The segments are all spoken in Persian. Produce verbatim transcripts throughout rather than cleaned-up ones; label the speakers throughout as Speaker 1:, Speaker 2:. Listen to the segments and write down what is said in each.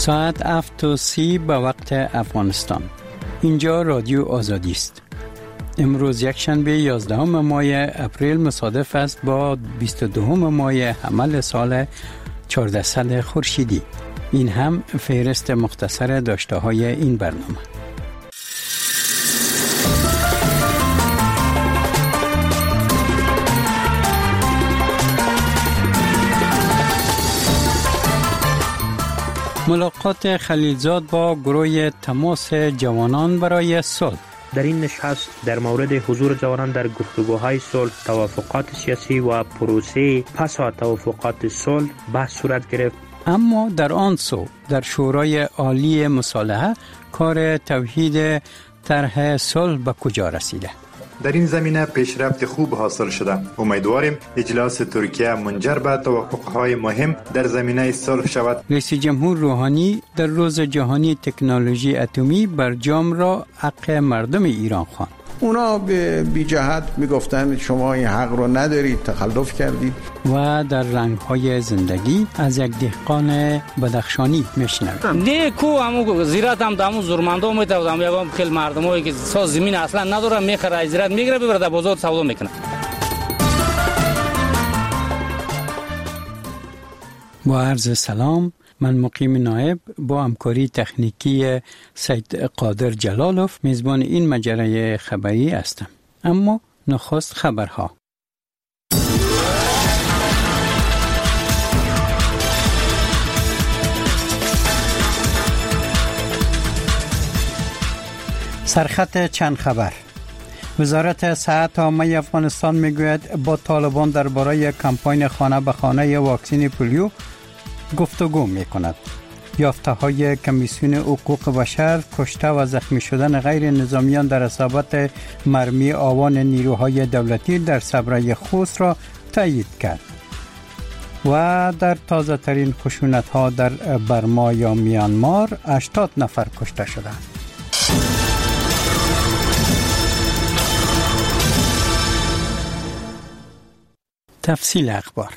Speaker 1: ساعت هفت و سی به وقت افغانستان. اینجا رادیو آزادی است. امروز یک شنبه یازدهم ماه اپریل مصادف است با بیست و دوم ماه حمل سال چهاردهصد خورشیدی. این هم فهرست مختصر داشته های این برنامه. ملاقات خلیلزاد با گروه تماس جوانان برای صلح.
Speaker 2: در این نشست در مورد حضور جوانان در گفتگوهای صلح، توافقات سیاسی و پروسه پس از توافقات صلح بحث صورت گرفت.
Speaker 1: اما در آن سو در شورای عالی مصالحه کار توحید طرح صلح به کجا رسیده؟
Speaker 3: در این زمینه پیشرفت خوب حاصل شده. امیدواریم اجلاس ترکیه منجر به توافقهای مهم در زمینه صلح شود.
Speaker 1: رئیس جمهور روحانی در روز جهانی تکنولوژی اتمی برجام را حق مردم ایران خواند.
Speaker 4: اونا به بی جهت میگفتن شما این حق رو ندارید، تخلف کردید.
Speaker 1: و در رنگ‌های زندگی از یک دهقان بدخشانی میشنوید.
Speaker 5: نه کو همو زیرات هم دامو زورمندا میتودم یگام خیلی مردمایی که ساز زمین اصلا نداره میخره زیرات میگیره ببره در بازار سودا میکنه.
Speaker 1: با عرض سلام، من مقیم نایب با همکاری تکنیکی سید قادر جلالوف میزبان این مجره خبری هستم. اما نخست خبرها. سرخط چند خبر. وزارت صحت عامه افغانستان میگوید با طالبان درباره کمپاین خانه به خانه واکسن پولیو گفتگو میکند. یافته های کمیسیون حقوق بشر کشته و زخمی شدن غیر نظامیان در اصابت مرمی آوان نیروهای دولتی در صبرای خوست را تایید کرد. و در تازه ترین خشونت ها در برما یا میانمار هشتاد نفر کشته شدند. تفصیل اخبار.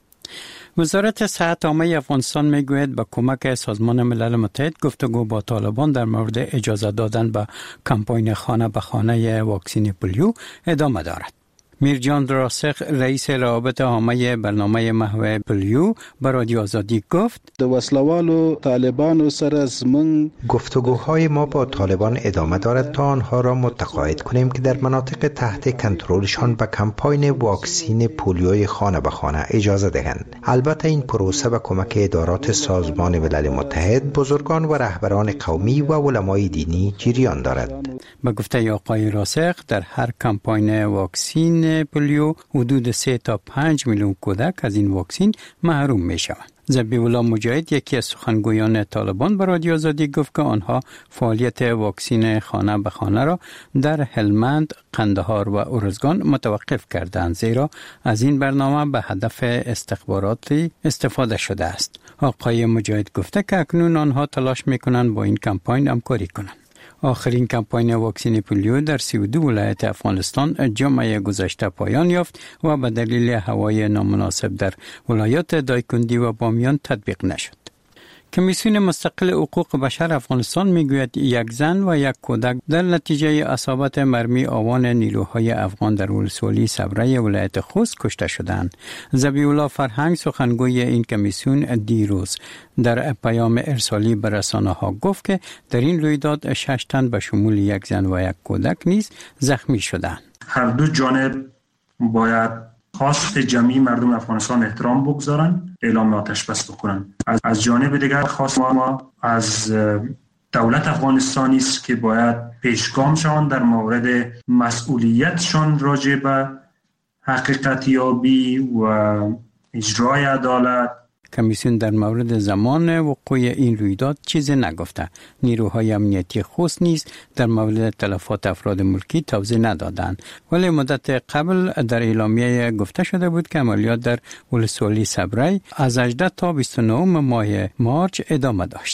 Speaker 1: وزارت صحت عامه افغانستان میگوید با کمک سازمان ملل متحد گفتگو با طالبان در مورد اجازه دادن به کمپاین خانه به خانه واکسن پولیو ادامه دارد. میرجان راسخ رئیس روابط عامه برنامه محو پولیو به رادیو آزادی گفت
Speaker 6: د وسلوالو طالبانو سره زمون
Speaker 7: گفتگوهای ما با طالبان ادامه دارد تا آنها را متقاعد کنیم که در مناطق تحت کنترلشان به کمپاین واکسن پولیوی خانه به خانه اجازه دهند. البته این پروسه به کمک ادارات سازمان ملل متحد، بزرگان و رهبران قومی و علمای دینی جریان دارد.
Speaker 1: به گفته آقای راسخ در هر کمپاین واکسن پولیو حدود سه تا پنج میلیون کودک از این واکسن محروم می شوند. ذبیح الله مجاهد یکی از سخنگویان طالبان به رادیو آزادی گفت که آنها فعالیت واکسن خانه به خانه را در هلمند، قندهار و ارزگان متوقف کردند، زیرا از این برنامه به هدف استخباراتی استفاده شده است. آقای مجاهد گفته که اکنون آنها تلاش میکنند با این کمپاین همکاری کنند. آخرین کمپاین واکسن پولیو در سی و دو ولایت افغانستان جمعه گذشته پایان یافت و به دلیل هوای نامناسب در ولایات دایکندی و بامیان تطبیق نشد. کمیسیون مستقل حقوق بشر افغانستان میگوید یک زن و یک کودک در نتیجه اصابت مرمی آوان نیروهای افغان در ولسوالی صبرای ولایت خوست کشته شدند. ذبیح الله فرهنگ سخنگوی این کمیسیون دیروز در پیام ارسالی به رسانه‌ها گفت که در این رویداد شش تن به شمول یک زن و یک کودک نیز زخمی شدند.
Speaker 8: هر دو جانب باید خواست جمعی مردم افغانستان احترام بگذارن، اعلام آتش بس بکنن. از, از جانب دیگر خواست ما از دولت افغانستانی است که باید پیشگام شوند در مورد مسئولیتشان راجع به حقیقت یابی و اجرای عدالت.
Speaker 1: کمیسیون در مورد زمان وقوع این رویداد چیزی نگفته. نیروهای امنیتی خوست نیز در مورد تلفات افراد ملکی توضیح ندادند، ولی مدت قبل در اعلامیه گفته شده بود که عملیات در ولسوالی صبرای از هجده تا بیست و نه ماه مارچ ادامه داشت.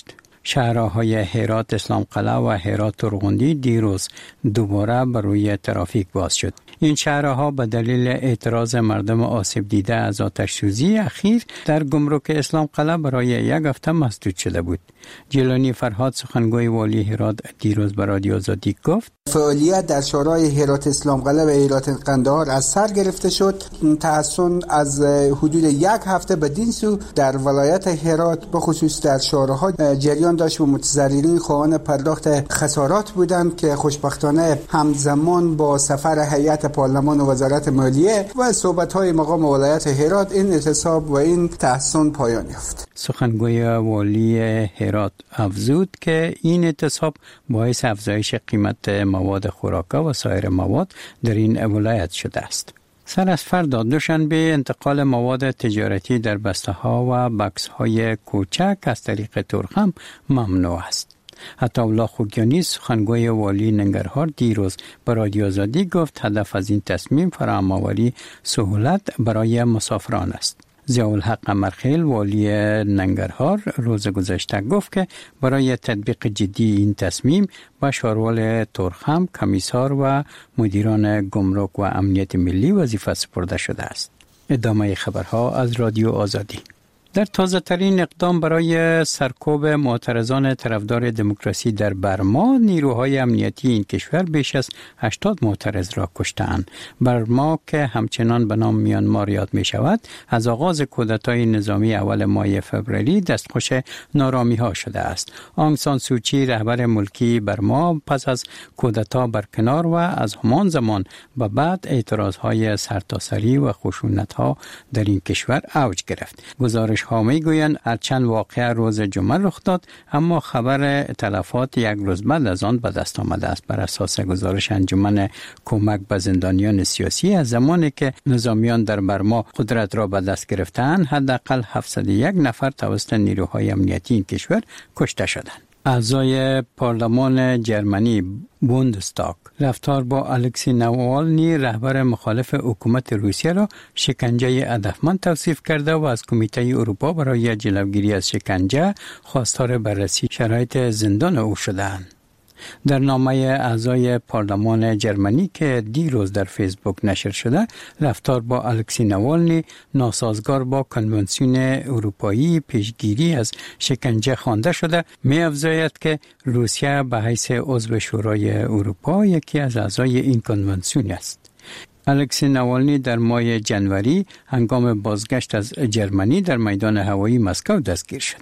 Speaker 1: شهرهای هرات اسلام قلعه و هرات ترغندی دیروز دوباره بر روی ترافیک باز شد. این شهرها به دلیل اعتراض مردم آسیب دیده از آتش سوزی اخیر در گمرک اسلام قلعه برای یک هفته مسدود شده بود. جیلانی فرهاد سخنگوی والی هرات دیروز به رادیو آزادی گفت
Speaker 9: فعالیت در شورای هرات اسلام قلعه و هرات قندهار از سر گرفته شد. تحسن از حدود یک هفته بدین سو در ولایت هرات به خصوص در شورها جریان داشت و متضررین خواهان پرداخت خسارات بودند که خوشبختانه همزمان با سفر هیئت پارلمان و وزارت مالیه و صحبت‌های مقام ولایت هرات این اعتصاب و این تحسن پایان یافت.
Speaker 1: سخنگوی والی هرات افزود که این اعتصاب باعث افزایش قیمت مواد خوراکی و سایر مواد در این ولایت شده است. سر از فردا دوشنبه انتقال مواد تجارتی در بسته‌ها و بکس‌های کوچک از طریق تورخم ممنوع است. عطاالله خوگیانی سخنگوی والی ننگرهار دیروز به رادیو آزادی گفت هدف از این تصمیم فراهم‌آوری سهولت برای مسافران است. ضیاءالحق قمرخیل والی ننگرهار روز گذشته گفت که برای تطبیق جدی این تصمیم با شاروال تورخم، کمیسار و مدیران گمرک و امنیت ملی وظیفه سپرده شده است. ادامه خبرها از رادیو آزادی. در تازه ترین اقدام برای سرکوب معترضان طرفدار دموکراسی در برما، نیروهای امنیتی این کشور بیش از هشتاد معترض را کشتند. برما که همچنان به نام میانمار یاد می شود، از آغاز کودتای نظامی اول ماه فوریه دستخوش نارامی ها شده است. آنگ سان سوچی رهبر ملکی برما پس از کودتا برکنار و از همان زمان به بعد اعتراض های سرتاسری و خشونت ها در این کشور اوج گرفت. گزارش ها می گویند هرچند واقعه روز جمعه رخ داد، اما خبر تلفات یک روز بعد از آن به دست آمده است. بر اساس گزارش انجمن کمک به زندانیان سیاسی، از زمانی که نظامیان در برما قدرت را به دست گرفتند، حداقل هفتصد و یک نفر توسط نیروهای امنیتی این کشور کشته شدند. اعضای پارلمان جرمنی بوندستاگ رفتار با الکسی ناوالنی رهبر مخالف حکومت روسیه را شکنجه هدفمند توصیف کرده و از کمیته اروپا برای جلوگیری از شکنجه خواستار بررسی شرایط زندان او شدند. در نامه اعضای پارلمان جرمنی که دیروز در فیسبوک نشر شده، رفتار با الکسی ناوالنی ناسازگار با کنوانسیون اروپایی پیشگیری از شکنجه خوانده شده. می افزاید که روسیه به حیث عضو شورای اروپا یکی از اعضای این کنوانسیون است. الکسی ناوالنی در ماه جنوری هنگام بازگشت از جرمنی در میدان هوایی مسکو دستگیر شد.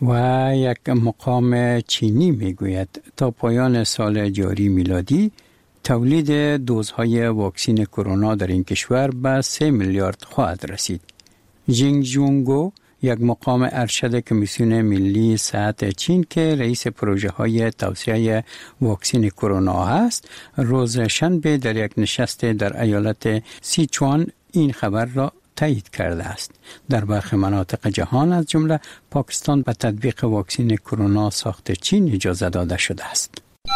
Speaker 1: و یک مقام چینی میگوید تا پایان سال جاری میلادی تولید دوزهای واکسین کرونا در این کشور به سه میلیارد خواهد رسید. جینگ جونگو، یک مقام ارشد کمیسیون ملی صحت چین که رئیس پروژه های توسعه واکسین کرونا است، روز شنبه در یک نشست در ایالت سیچوان این خبر را تایید کرده است. در برخی مناطق جهان از جمله پاکستان به تطبیق واکسین کرونا ساخت چین اجازه داده شده است.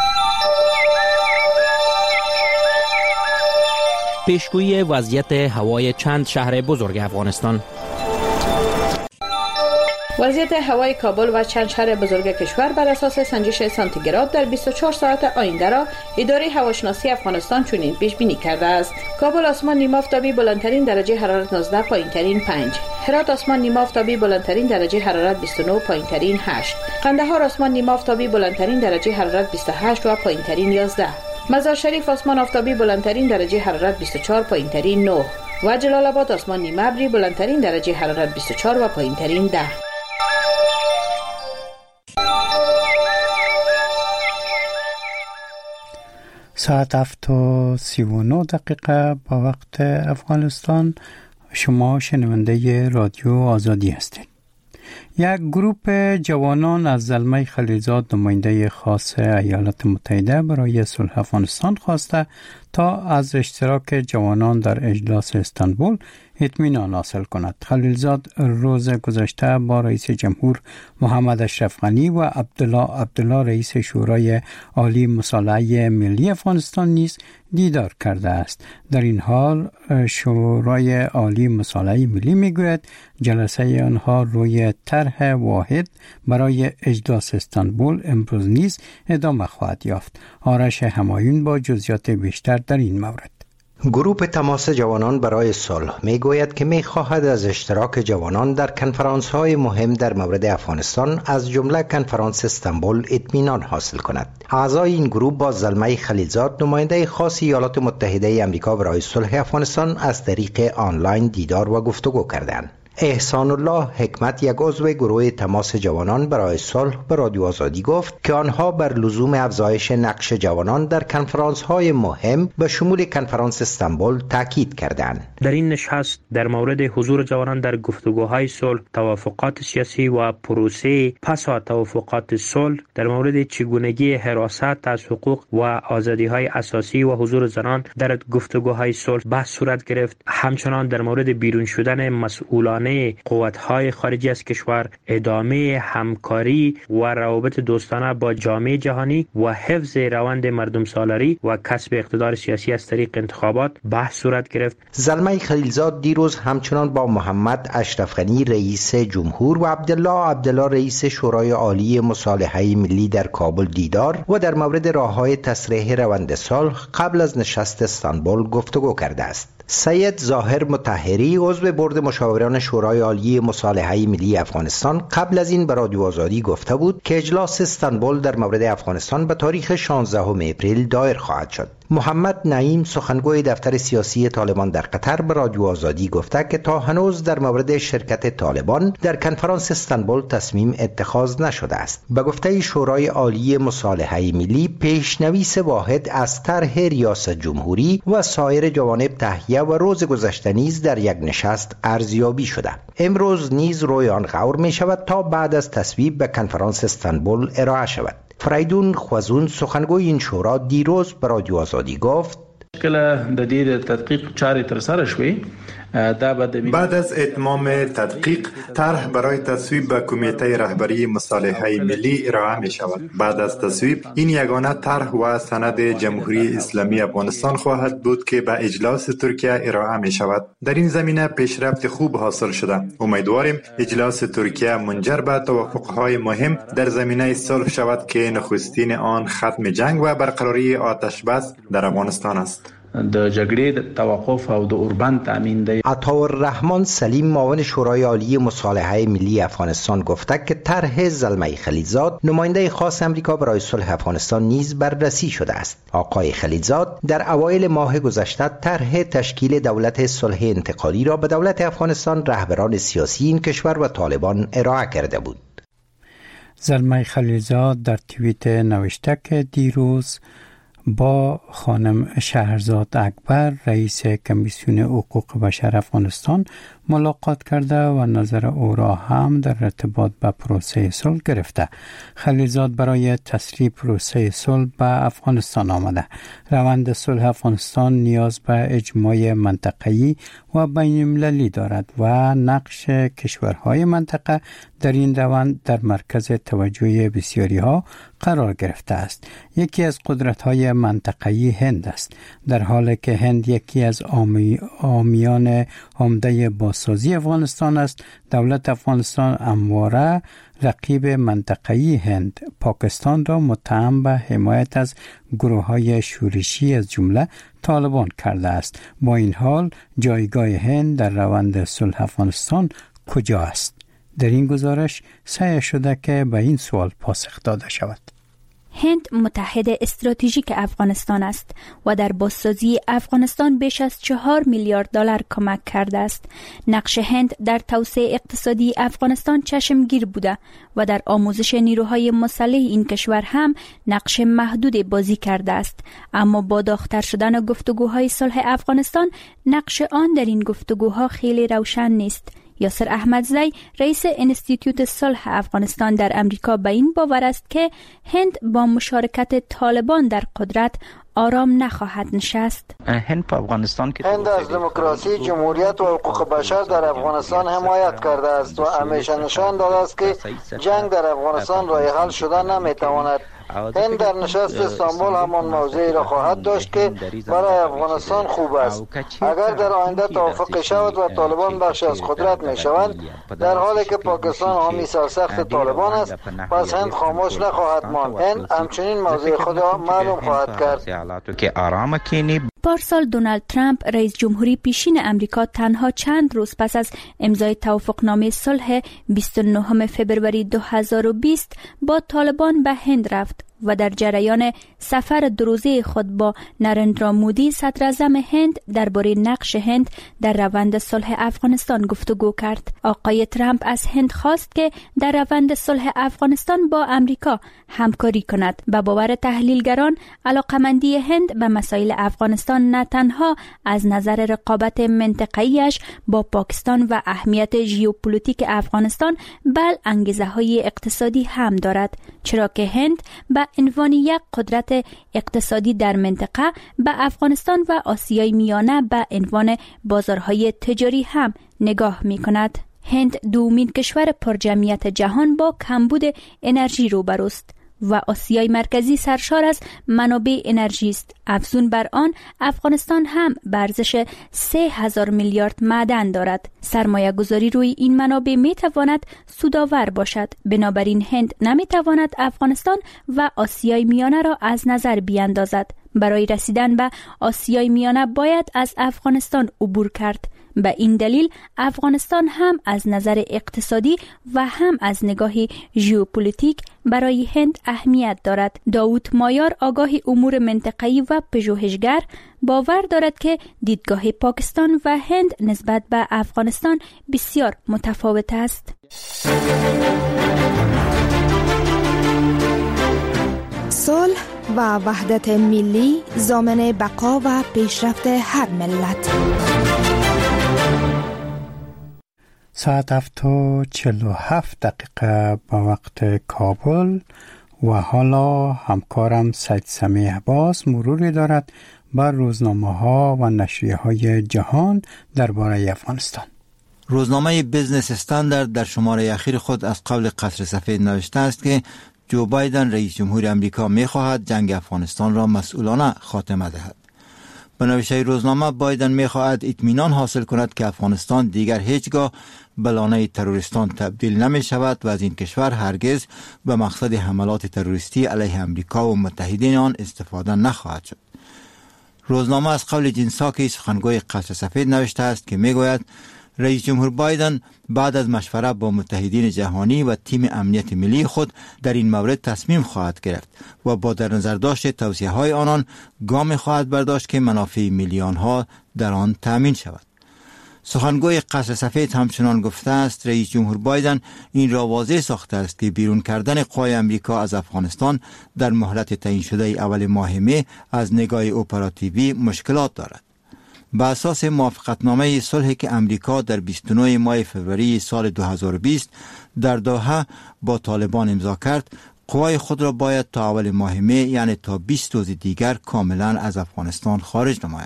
Speaker 10: پیشگویی وضعیت هوای چند شهر بزرگ افغانستان.
Speaker 11: وضعیت هوای کابل و چند شهر بزرگ کشور بر اساس سنجش سانتیگراد در بیست و چهار ساعت آینده را اداره هواشناسی افغانستان چنین پیش بینی کرده است. کابل آسمان نیمه آفتابی بلندترین درجه حرارت نوزده، پایینترین پنج. هرات آسمان نیمه آفتابی بلندترین درجه حرارت بیست و نه، پایینترین هشت. قندهار آسمان نیمه آفتابی بلندترین درجه حرارت بیست و هشت و پایینترین یازده. مزار شریف آسمان آفتابی بلندترین درجه حرارت بیست و چهار، پایینترین نه. و جلال آباد آسمان نیمه ابری بلندترین درجه حرارت بیست و چهار و پایینترین ده.
Speaker 1: ساعت هفت و سی و نه دقیقه با وقت افغانستان. شما شنونده رادیو آزادی هستید. یک گروه جوانان از زلمه خلیلزاد، نماینده خاص ایالات متحده برای صلح افغانستان، خواسته تا از اشتراک جوانان در اجلاس استانبول اطمینان حاصل کند. خلیلزاد روز گذشته با رئیس جمهور محمد اشرف غنی و عبدالله عبدالله رئیس شورای عالی مصالحه ملی افغانستان نیز دیدار کرده است. در این حال شورای عالی مصالحه ملی میگوید جلسه آنها روی طرح واحد برای اجلاس استانبول امروز نیز ادامه خواهد یافت. آرش همایون با جزئیات بیشتر در این مورد.
Speaker 7: گروه تماس جوانان برای صلح می گوید که می خواهد از اشتراک جوانان در کنفرانس های مهم در مورد افغانستان از جمله کنفرانس استانبول اطمینان حاصل کند. اعضای این گروه با زلمه خلیلزاد نماینده خاص ایالات متحده آمریکا برای صلح افغانستان از طریق آنلاین دیدار و گفتگو کردند. احسان الله حکمت یک عضو گروه تماس جوانان برای صلح به رادیو آزادی گفت که آنها بر لزوم افزایش نقش جوانان در کنفرانس های مهم به شمول کنفرانس استانبول تاکید کردند.
Speaker 2: در این نشست در مورد حضور جوانان در گفتگوهای صلح، توافقات سیاسی و پروسه پس از توافقات صلح، در مورد چگونگی حراست از حقوق و آزادی‌های اساسی و حضور زنان در گفتگوهای صلح بحث صورت گرفت. همچنان در مورد بیرون شدن مسئولان قوت‌های خارجی از کشور، ادامه همکاری و روابط دوستانه با جامعه جهانی و حفظ روند مردم سالاری و کسب اقتدار سیاسی از طریق انتخابات بحث صورت گرفت.
Speaker 7: زلمه خلیلزاد دیروز همچنان با محمد اشرف غنی رئیس جمهور و عبدالله عبدالله رئیس شورای عالی مصالحه ملی در کابل دیدار و در مورد راه‌های تسریع روند صلح قبل از نشست استانبول گفتگو کرده است. سید ظاهر مطهری عضو بورد مشاوران شورای عالی مصالحه ملی افغانستان قبل از این به رادیو آزادی گفته بود که اجلاس استانبول در مورد افغانستان به تاریخ شانزدهم اپریل دایر خواهد شد. محمد نعیم سخنگوی دفتر سیاسی طالبان در قطر به رادیو آزادی گفته که تا هنوز در مورد شرکت طالبان در کنفرانس استانبول تصمیم اتخاذ نشده است. به گفته شورای عالی مصالحه ملی، پیشنویس واحد از طرح ریاست جمهوری و سایر جوانب تهیه و روز گذشته نیز در یک نشست ارزیابی شده. امروز نیز روی آن غور می شود تا بعد از تصویب به کنفرانس استانبول ارائه شود. فریدون خوازون سخنگوی این شورا دیروز به رادیو آزادی گفت
Speaker 12: کله د دې تحقیق چارې تر سره شوې
Speaker 3: بعد از اتمام تدقیق طرح برای تصویب به کمیته رهبری مصالحه ملی ارائه می شود. بعد از تصویب این یگانه طرح و سند جمهوری اسلامی افغانستان خواهد بود که به اجلاس ترکیه ارائه می شود. در این زمینه پیشرفت خوب حاصل شده. امیدواریم اجلاس ترکیه منجر به توافقهای مهم در زمینه صلح شود که نخستین آن ختم جنگ و برقراری آتش بس در افغانستان است.
Speaker 12: د جګړې د توقف او د اوربند تامین دی.
Speaker 7: عطاالرحمن سلیم معاون شورای عالی مصالحه ملی افغانستان گفته که طرح زلمه خلیلزاد نماینده خاص امریکا برای صلح افغانستان نیز بررسی شده است. آقای خلیلزاد در اوایل ماه گذشته طرح تشکیل دولت صلح انتقالی را به دولت افغانستان، رهبران سیاسی این کشور و طالبان ارائه کرده بود.
Speaker 1: زلمه خلیلزاد در توییت نوشته که دیروز با خانم شهرزاد اکبر رئیس کمیسیون حقوق بشر افغانستان ملاقات کرده و نظر او را هم در ارتباط به پروسه صلح گرفته. خلیلزاد برای تسریع پروسه صلح به افغانستان آمده. روند صلح افغانستان نیاز به اجماع منطقه‌ای و بین المللی دارد و نقش کشورهای منطقه در این روند در مرکز توجه بسیاری ها قرار گرفته است. یکی از قدرت‌های منطقه‌ای هند است، در حالی که هند یکی از عامیان عمده بازسازی افغانستان است. دولت افغانستان همواره رقیب منطقه‌ای هند، پاکستان را متهم به حمایت از گروه‌های شورشی از جمله طالبان کرده است. با این حال جایگاه هند در روند صلح افغانستان کجا است؟ در این گزارش سعی شده که به این سوال پاسخ داده شود.
Speaker 13: هند متحد استراتژیک افغانستان است و در بازسازی افغانستان بیش از چهار میلیارد دلار کمک کرده است. نقش هند در توسعه اقتصادی افغانستان چشمگیر بوده و در آموزش نیروهای مسلح این کشور هم نقش محدود بازی کرده است. اما با داغ‌تر شدن گفتگوهای صلح افغانستان، نقش آن در این گفتگوها خیلی روشن نیست. یاسر احمدزی رئیس انستیتوت صلح افغانستان در امریکا به این باور است که هند با مشارکت طالبان در قدرت آرام نخواهد نشست.
Speaker 14: هند په افغانستان کې
Speaker 15: هند از دموکراسی، جمهوریت و حقوق بشر در افغانستان حمایت کرده است و همیشه نشان داده است که جنگ در افغانستان راه حل شده نمیتواند. هند در نشست استانبول همان موضعی را خواهد داشت که برای افغانستان خوب است. اگر در آینده توافق شود و طالبان بخشی از قدرت می شوند، در حالی که پاکستان حامی سرسخت طالبان است، پس هند خاموش نخواهد ماند. هند همچنین موضع خود را معلوم خواهد کرد.
Speaker 13: پارسال دونالد ترامپ رئیس جمهوری پیشین امریکا تنها چند روز پس از امضای توافقنامه صلح بیست و نهم فوریه دو هزار و بیست با طالبان به هند رفت و در جریان سفر دو روزه خود با نرندرا مودی صدر اعظم هند درباره نقش هند در روند صلح افغانستان گفتگو کرد. آقای ترامپ از هند خواست که در روند صلح افغانستان با امریکا همکاری کند. به باور تحلیلگران، علاقمندی هند به مسائل افغانستان نه تنها از نظر رقابت منطقه‌ایش با پاکستان و اهمیت ژئوپلیتیک افغانستان، بل انگیزه های اقتصادی هم دارد، چرا که هند به عنوان یک قدرت اقتصادی در منطقه به افغانستان و آسیای میانه به عنوان بازارهای تجاری هم نگاه می کند. هند دومین کشور پرجمعیت جهان با کمبود انرژی روبروست و آسیای مرکزی سرشار از منابع انرژی است. افزون بر آن، افغانستان هم ارزش سه هزار میلیارد معدن دارد. سرمایه گذاری روی این منابع می تواند سودآور باشد. بنابراین هند نمی تواند افغانستان و آسیای میانه را از نظر بیاندازد. برای رسیدن به آسیای میانه باید از افغانستان عبور کرد. به این دلیل افغانستان هم از نظر اقتصادی و هم از نگاه ژئوپلیتیک برای هند اهمیت دارد. داوود مایار، آگاه امور منطقه‌ای و پژوهشگر، باور دارد که دیدگاه پاکستان و هند نسبت به افغانستان بسیار متفاوت است.
Speaker 16: صلح و وحدت ملی ضامن بقا و پیشرفت هر ملت.
Speaker 1: ساعت هفت و چهل و هفت دقیقه با وقت کابل و حالا همکارم سید سمیع عباس مروری دارد بر روزنامه ها و نشریه های جهان درباره افغانستان.
Speaker 17: روزنامه بیزنس استاندارد در شماره اخیر خود از قول قصر سفید نوشته است که جو بایدن رئیس جمهور امریکا می خواهد جنگ افغانستان را مسئولانه خاتمه دهد. به نوشته روزنامه، بایدن می خواهد اطمینان حاصل کند که افغانستان دیگر هیچگاه به لانه تروریستان تبدیل نمی شود و از این کشور هرگز به مقصد حملات تروریستی علیه امریکا و متحدین آن استفاده نخواهد شد. روزنامه از قول جین ساکی، سخنگوی قصر سفید، نوشته است که می گوید رئیس جمهور بایدن بعد از مشوره با متحدین جهانی و تیم امنیت ملی خود در این مورد تصمیم خواهد گرفت و با در نظر داشت توصیه های آنان گام خواهد برداشت که منافع میلیون ها در آن تامین شود. سخنگوی قصر سفید همچنان گفته است رئیس جمهور بایدن این را واضح ساخته است که بیرون کردن قوای امریکا از افغانستان در مهلت تعیین شده اول ماه می از نگاه اپراتیوی مشکلات دارد. به اساس موافقتنامه صلحی که امریکا در بیست و نه ماه فوریه سال دو هزار و بیست در دوحه با طالبان امضا کرد، قوای خود را باید تا اول ماه می، یعنی تا بیست روز دیگر، کاملا از افغانستان خارج نماید.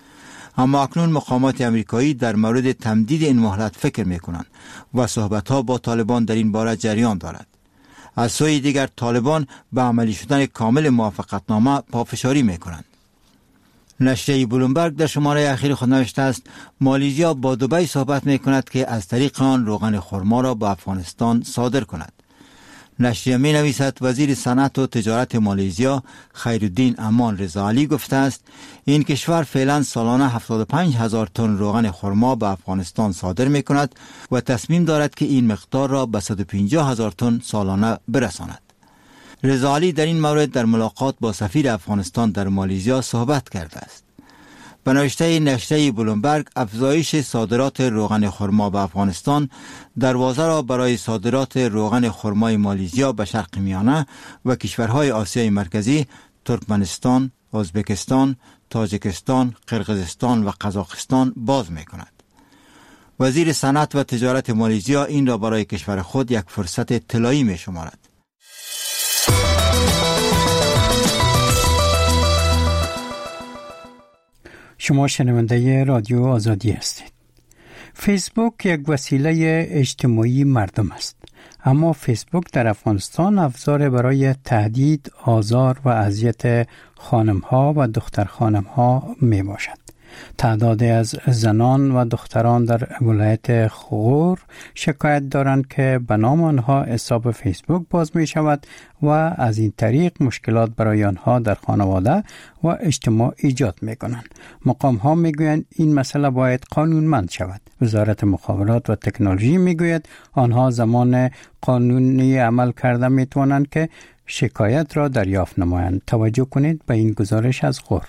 Speaker 17: اما اکنون مقامات امریکایی در مورد تمدید این مهلت فکر می کنند و صحبت‌ها با طالبان در این باره جریان دارد. از سوی دیگر طالبان به عملی شدن کامل موافقتنامه پافشاری می کنند. نشریه بلومبرگ در شماره اخیر خود نوشته است مالزیا با دبی صحبت می کند که از طریق آن روغن خرما را به افغانستان صادر کند. نشریه می نویسد وزیر صنعت و تجارت مالزیا خیرالدین امان رضاعلی گفته است این کشور فعلا سالانه هفتاد و پنج هزار تن روغن خرما به افغانستان صادر می کند و تصمیم دارد که این مقدار را به صد و پنجاه هزار تن سالانه برساند. رضاعلی در این مورد در ملاقات با سفیر افغانستان در مالزیا صحبت کرده است. به نوشته نشریه بلومبرگ، افزایش صادرات روغن خرما به افغانستان دروازه را برای صادرات روغن خرمای مالزیا به شرق میانه و کشورهای آسیای مرکزی، ترکمنستان، ازبکستان، تاجیکستان، قرقیزستان و قزاقستان باز می کند. وزیر صنعت و تجارت مالزیا این را برای کشور خود یک فرصت طلایی می شمارد.
Speaker 1: شما شنونده رادیو آزادی هستید. فیسبوک یک وسیله اجتماعی مردم است. اما فیسبوک در افغانستان ابزار برای تهدید، آزار و اذیت خانم‌ها و دختر خانم‌ها می باشد. تعدادی از زنان و دختران در ولایت غور شکایت دارند که به نام آنها حساب فیسبوک باز می شود و از این طریق مشکلات برای آنها در خانواده و اجتماع ایجاد می کنند. مقام ها می گویند این مسئله باید قانونمند شود. وزارت مخابرات و تکنولوژی می گوید آنها زمان قانونی عمل کرده می توانند که شکایت را دریافت نمایند. توجه کنید به این گزارش از غور.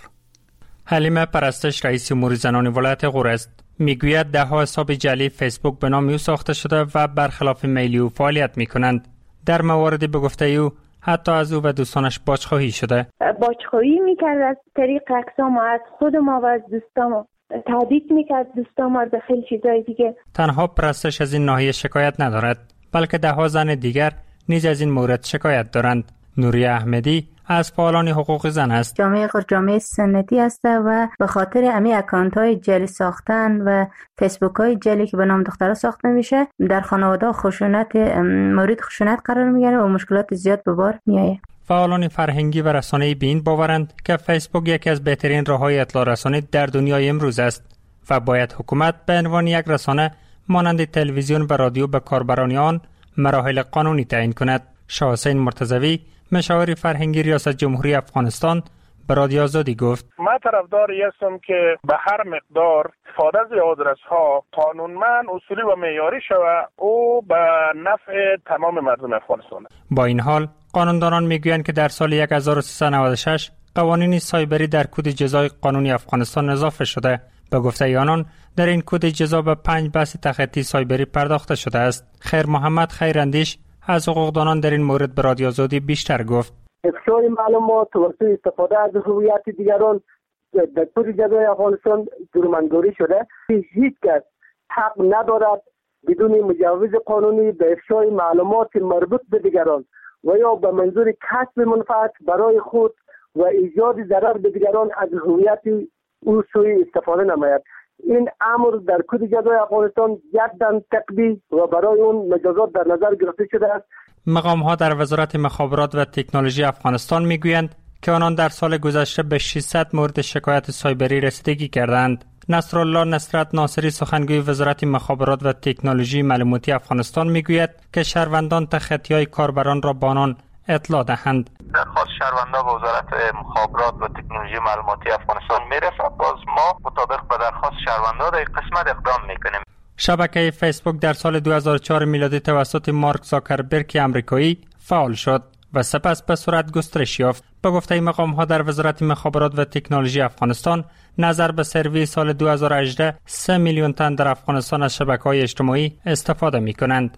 Speaker 2: حلیمه پرستش رئیس امور زنان ولایت غور است. میگوید ده ها حساب جعلی فیسبوک به نام او ساخته شده و برخلاف میل او فعالیت میکنند. در مواردی به گفته او حتی از او و دوستانش باجخواهی شده.
Speaker 14: باجخواهی میکرد از طریق اقسام از خود ما و از دوستان، تهدید میکرد دوستان ما به خیلی چیزای دیگه.
Speaker 2: تنها پرستش از این ناحیه شکایت ندارد، بلکه ده ها زن دیگر نیز از این مورد شکایت دارند. نوری احمدی از فعالان حقوق زن است.
Speaker 18: جامعه غور جامعه سنتی است و به خاطر امی اکانت های جعلی ساختن و فیسبوک های جعلی که به نام دخترها ساخته میشه در خانواده خشونت مورد خشونت قرار میگیره و مشکلات زیاد به بار میآید.
Speaker 2: فعالان فرهنگی و رسانه‌ای بین باورند که فیسبوک یکی از بهترین راه‌های اطلاع رسانی در دنیای امروز است و باید حکومت به عنوان یک رسانه مانند تلویزیون و رادیو به کاربران آن مراحل قانونی تعیین کند. شاه حسین مرتضوی مشاور فرهنگی ریاست جمهوری افغانستان به رادیو آزادی گفت:
Speaker 19: من طرفداری هستم که به هر مقدار استفاده از آدرس‌ها قانونمند، اصولی و معیاری شود او به نفع تمام مردم افغانستان.
Speaker 2: با این حال قانوندانان میگویند که در سال هزار و سیصد و نود و شش قوانین سایبری در کد جزای قانونی افغانستان اضافه شده. به گفته آنان در این کد جزا به پنج بحث تخطی سایبری پرداخته شده است. خیر محمد خیراندیش از حقوقدانان در این مورد به رادیو آزادی بیشتر گفت:
Speaker 20: افشای معلومات توسط استفاده از هویت دیگران در کد جزای افغانستان جرم‌گذاری شده. هیچ کس حق ندارد بدون مجوز قانونی به افشای معلومات مربوط به دیگران و یا به منظور کسب منفعت برای خود و ایجاد ضرر به دیگران از هویت او سوی استفاده نماید. این امر در کد جزای افغانستان جداً تقبیح و برای اون مجازات در نظر گرفته شده است.
Speaker 2: مقام ها در وزارت مخابرات و تکنولوژی افغانستان میگویند که آنان در سال گذشته به ششصد مورد شکایت سایبری رسیدگی کردند. نصرالله نصرت ناصری سخنگوی وزارت مخابرات و تکنولوژی معلوماتی افغانستان میگوید که شهروندان تخطی‌های کاربران را به آنان اطلاع دهند.
Speaker 21: درخواست شهروندا به وزارت مخابرات و تکنولوژی معلوماتی افغانستان میرسد. باز ما مطابق به درخواست شهروندا در قسمت اقدام میکنیم.
Speaker 2: شبکه فیسبوک در سال دو هزار و چهار میلادی توسط مارک زاکربرگ آمریکایی فعال شد و سپس به سرعت گسترش یافت. به گفته مقام ها در وزارت مخابرات و تکنولوژی افغانستان نظر به سروی سال دو هزار و هجده سه میلیون تن در افغانستان از شبکه‌های اجتماعی استفاده می‌کنند.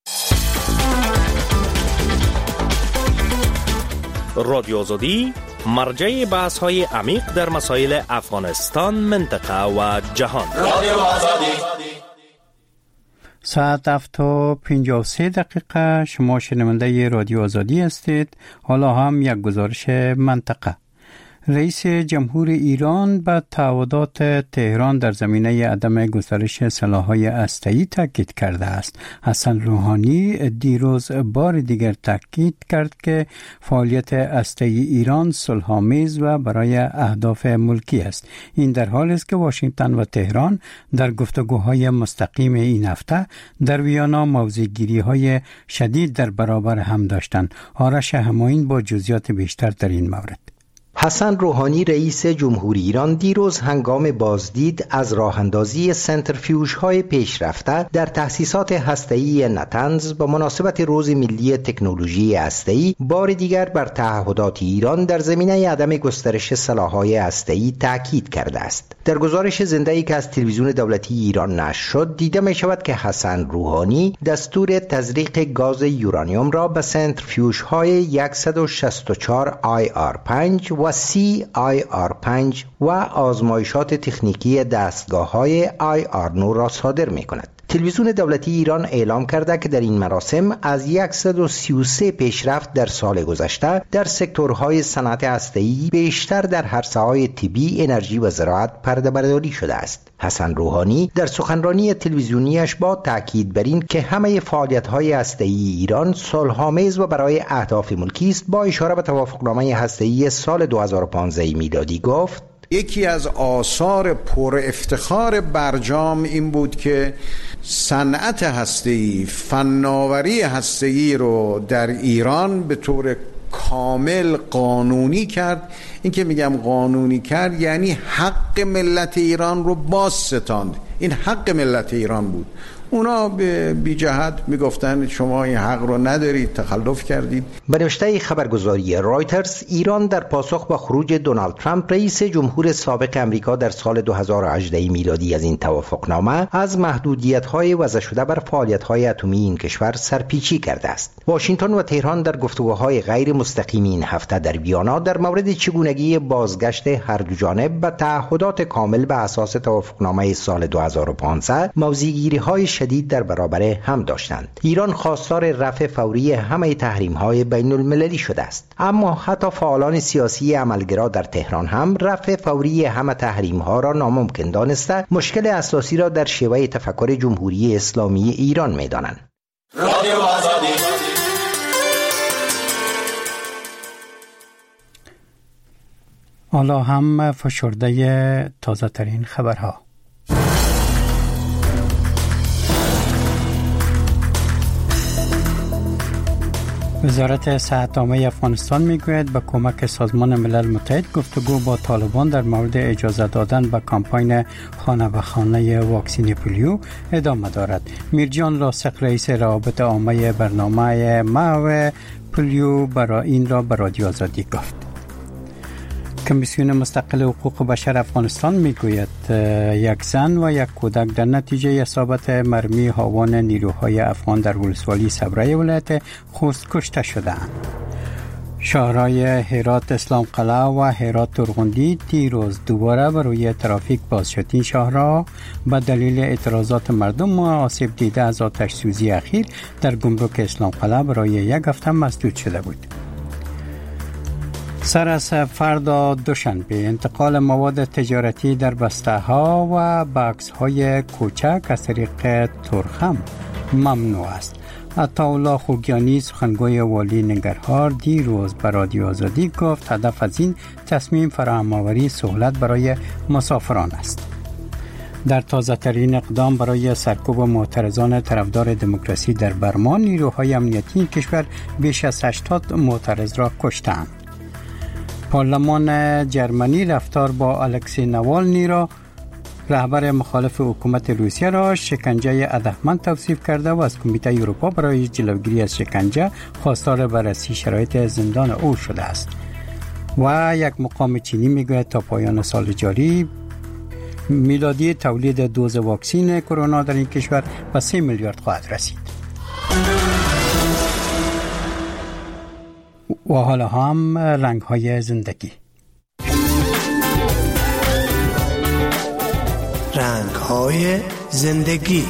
Speaker 22: رادیو آزادی مرجع بحث‌های عمیق در مسائل افغانستان، منطقه و جهان. رادیو آزادی.
Speaker 1: ساعت هفت و پنجاه و سه دقیقه. شما شنونده رادیو آزادی هستید. حالا هم یک گزارش منطقه. رئیس جمهور ایران به تعهدات تهران در زمینه عدم گسترش سلاح‌های هسته‌ای تاکید کرده است. حسن روحانی دیروز بار دیگر تاکید کرد که فعالیت هسته‌ای ایران صلح‌آمیز و برای اهداف ملکی است. این در حالی است که واشنگتن و تهران در گفتگوهای مستقیم این هفته در ویانا موضع‌گیری‌های شدید در برابر هم داشتند. آرش همایون با جزئیات بیشتر در این مورد.
Speaker 7: حسن روحانی رئیس جمهوری ایران دیروز هنگام بازدید از راهاندازی سنترفیوژهای پیشرفته در تأسیسات هسته‌ای نتنز به مناسبت روز ملی تکنولوژی هسته‌ای بار دیگر بر تعهدات ایران در زمینه عدم گسترش سلاح‌های هسته‌ای تاکید کرده است. در گزارش زنده‌ای که از تلویزیون دولتی ایران نشر شد دیده می شود که حسن روحانی دستور تزریق گاز یورانیوم را به سنترفیوژهای صد و شصت و چهار آی آر پنج و سی آی آر پنج و آزمایشات تکنیکی دستگاه‌های آی آر نه را صادر می‌کند. تلویزیون دولتی ایران اعلام کرده که در این مراسم از صد و سی و سه پیشرفت در سال گذشته در سکتورهای صنعت هسته‌ای بیشتر در عرصه‌های طبی، انرژی و زراعت پرده برداری شده است. حسن روحانی در سخنرانی تلویزیونیش با تاکید بر این که همه فعالیت‌های هسته‌ای ایران صلح‌آمیز و برای اهداف ملکی است، با اشاره به توافقنامه هسته‌ای سال دو هزار و پانزده میلادی گفت:
Speaker 4: یکی از آثار پر افتخار برجام این بود که صنعت هسته‌ای، فناوری هسته‌ای رو در ایران به طور کامل قانونی کرد. این که میگم قانونی کرد یعنی حق ملت ایران رو باز ستاند. این حق ملت ایران بود. اونا به بی جهت میگفتن شما این حق رو ندارید، تخلف کردید.
Speaker 7: به نوشته خبرگزاری رایترز، ایران در پاسخ به خروج دونالد ترامپ رئیس جمهور سابق امریکا در سال دو هزار و هجده میلادی از این توافقنامه از محدودیت‌های وضع شده بر فعالیت‌های اتمی این کشور سرپیچی کرده است. واشنگتن و تهران در گفتگوهای غیر مستقیم این هفته در ویانا در مورد چگونگی بازگشت هر دو جانب به تعهدات کامل به اساس توافقنامه سال دو هزار و پانزده موضع‌گیری‌های شدید در برابر هم داشتند. ایران خواستار رفع فوری همه تحریم‌های بین‌المللی شده است، اما حتی فعالان سیاسی عملگرا در تهران هم رفع فوری همه تحریم‌ها را ناممکن دانسته مشکل اساسی را در شیوه تفکر جمهوری اسلامی ایران می‌دانند. رادیو آزادی.
Speaker 1: حالا هم فشرده تازه ترین خبرها. وزارت صحت عامه افغانستان میگوید با کمک سازمان ملل متحد گفتگو با طالبان در مورد اجازه دادن به کمپاین خانه به خانه واکسین پولیو ادامه دارد. میرجان راسخ رئیس روابط عامه برنامه محو پولیو برای این را به رادیو آزادی گفت. کمیسیون مستقل حقوق بشر افغانستان میگوید یک زن و یک کودک در نتیجه اصابت مرمی هاوان نیروهای افغان در ولسوالی صبره ولایت خوست کشته شدند. شهرهای هرات اسلام قلعه و هرات ترغندی دیروز دوباره بر روی ترافیک باز شد. این شهرها به دلیل اعتراضات مردم و آسیب دیده از آتش سوزی اخیر در گمرک اسلام قلعه برای یک هفته مسدود شده بود. سر از فردا دوشنبه انتقال مواد تجارتی در بسته ها و بکس های کوچک از طریق ترخم ممنوع است. عطاالله خوگیانی سخنگوی والی ننگرهار دیروز به رادیو آزادی گفت هدف از این تصمیم فراهم آوری سهولت برای مسافران است. در تازه ترین اقدام برای سرکوب معترضان طرفدار دموکراسی در برما، نیروهای امنیتی کشور بیش از هشتاد معترض را کشتند. پارلمان جرمنی رفتار با الکسی نوالنی را، رهبر مخالف حکومت روسیه را شکنجه ادهمند توصیف کرده و از کمیته اروپا برای جلوگیری از شکنجه خواستار بررسی شرایط زندان او شده است. و یک مقام چینی میگوید تا پایان سال جاری میلادی تولید دوز واکسین کرونا در این کشور به سه میلیارد خواهد رسید. و حالا هم رنگ های زندگی.
Speaker 5: رنگ های زندگی.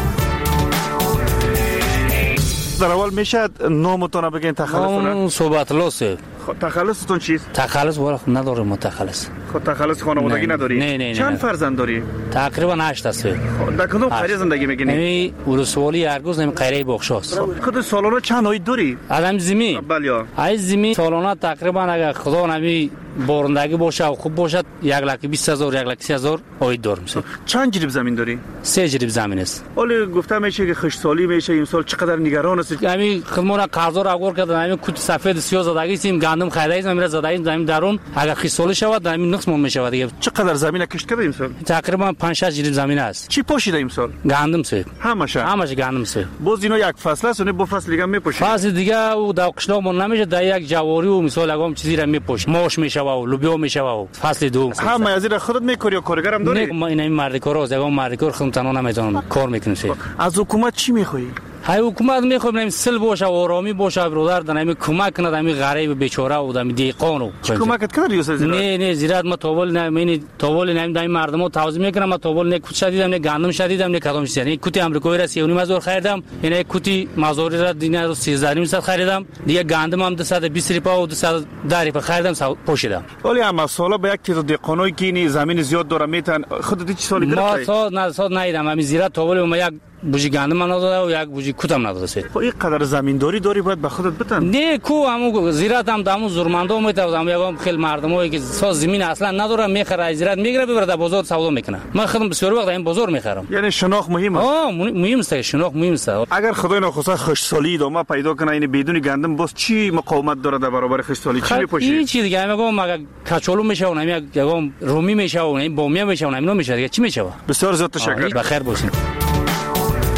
Speaker 23: در اول میشه نامتون بگین تخلصتون؟
Speaker 24: نام صحبت لاسه.
Speaker 23: تخلصتون چیست؟
Speaker 24: تخلص ولی ندارم تخلص.
Speaker 23: خود تخلص خانوادگی نداری؟
Speaker 24: نه نه نه.
Speaker 23: چند فرزند داری؟
Speaker 24: تقریبا هشت است.
Speaker 23: در کدوم قریه زندگی میکنی؟
Speaker 24: نمی ولسوالی ارگوز نمی قریه بخشاست.
Speaker 23: خود سالانه چند آید داری؟
Speaker 24: آدم زمین.
Speaker 23: بله.
Speaker 24: ای زمین سالانه تقریبا اگر خدا نمی بارندگی باشه و خوب باشد یک لک بیست هزار یک لک سی هزار آید دارم.
Speaker 23: چند جریب زمین داری؟
Speaker 24: سه جریب زمین است.
Speaker 23: ولی گفتم میشه که خشک سالی میشه امسال چقدر نگران هستی؟
Speaker 24: همین خدمت قرضا را آور کردن همین کوت سفید سیاه زدگی سیم گندم خریدیم زمین زدگی زمین درون اگر خشک سالی شود همین نقص مون میشه دیگه.
Speaker 23: چقدر زمین کشت کرده امسال؟
Speaker 24: تقریبا پنج شش جریب زمین است.
Speaker 23: چی پوشیده امسال؟
Speaker 24: گندم سه.
Speaker 23: همش
Speaker 24: همش گندم سه.
Speaker 23: باز اینا یک فصل است و نه دو فصل دیگه میپوشه.
Speaker 24: فصل دیگه او در قشنامون نمیشه در یک جواری و مثال اگم چیزی را میپوشه. ماش میشه و لوبیا میشه و فصل دوم.
Speaker 23: همه از این خودت میکاری یا کارگرم داری؟
Speaker 24: نه این مرد کار است. اگم مرد کار خودم تنها نمیتونم کار میکنم.
Speaker 23: از حکومت چی میخوای؟
Speaker 24: های حکومت میخوام سل باشه و آرامی باشه برادر دنمی کمک کنه دمی غریب بیچاره و دمی دیقانو
Speaker 23: کمکت کرد ریاست زراعت؟
Speaker 24: نه نه زراعت ما تاول نه من تاول نمی دمی مردمو توضیح میکنم ما تاول نه کوت شدیدم نه گندم شدیدم نه کدام چیز یعنی کوتی آمریکایی را سی و نیم هزار خریدم یعنی کوتی مازوری را دینا سیزده و نیم صد خریدم دیگه گندم هم دویست و بیست روپا و دویست و ده روپا خریدم پوشیدم.
Speaker 23: ولی اما سالا به یک تعداد دیقانوی که این زمین زیاد داره میتن خودت چه سالی گرفتی؟
Speaker 24: ما سال نه سال نیدم همین زراعت تاول ما یک بوجی گندم نداده و یک بوجی کوتم نداده سید.
Speaker 23: خب این قدر زمینداری داری باید به خودت بتن.
Speaker 24: نه کو همو زراعت هم دامو زورمندا میتوام یکم خیلی مردمایی که ساز زمین اصلا نداره میخره زراعت میگیره ببره در بازار سودا میکنه. من خودم بسیار وقت این بازار میخرم.
Speaker 23: یعنی شناخت مهمه.
Speaker 24: آه مهم است شناخت مهم است.
Speaker 23: اگر خدای نخواسته خشکسالی ادامه پیدا کنه این بدون گندم باز چی مقاومت داره در برابر خشکسالی چی میپوشه؟
Speaker 24: هیچ چیز دیگه میگم مگه کچالو میشه و نمیگم رومی میشه و نمی بامیه میشه و نمینا میشه دیگه چی میشه؟
Speaker 23: بسیار زیاد تشکر.
Speaker 24: بخیر باشین.